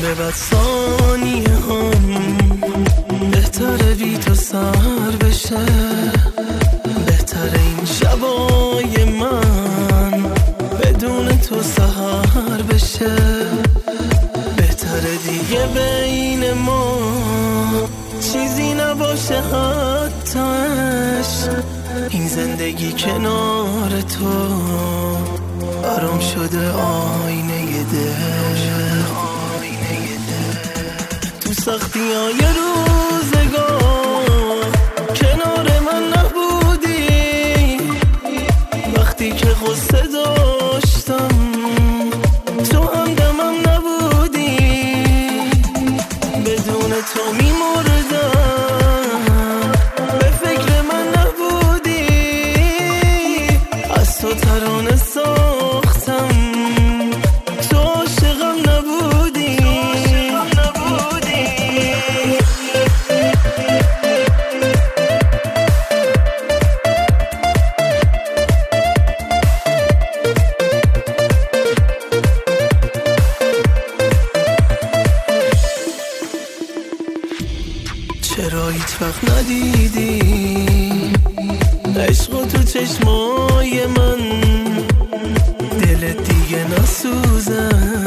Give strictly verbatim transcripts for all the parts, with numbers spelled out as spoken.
دیگه بعد ثانیه هم بهتره بی تو سر بشه، بهتره این شبای من بدون تو سحر بشه، بهتره دیگه بین ما چیزی نباشه حتی عشق. این زندگی کنار تو برام شده آینه دل، تو سختی های روزگار کنار من نبودی، وقتی که غصه داشتم تو همدمم نبودی، بدون تو میمردم به فکر من نبودی، از تو ترانه ساختم تو عاشقم نبودی. چرا هیچ وقت ندیدی عشق تو چشمای من، دلت دیگه نسوزه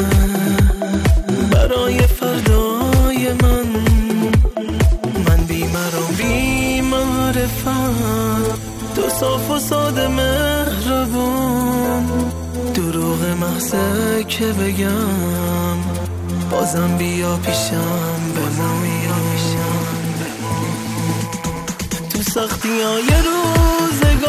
برای فردای من، من بیمارم بی معرفت، تو صاف و ساده مهربون، دروغ محضه که بگم بازم بیا پیشم بمون، تو سختی های روزگار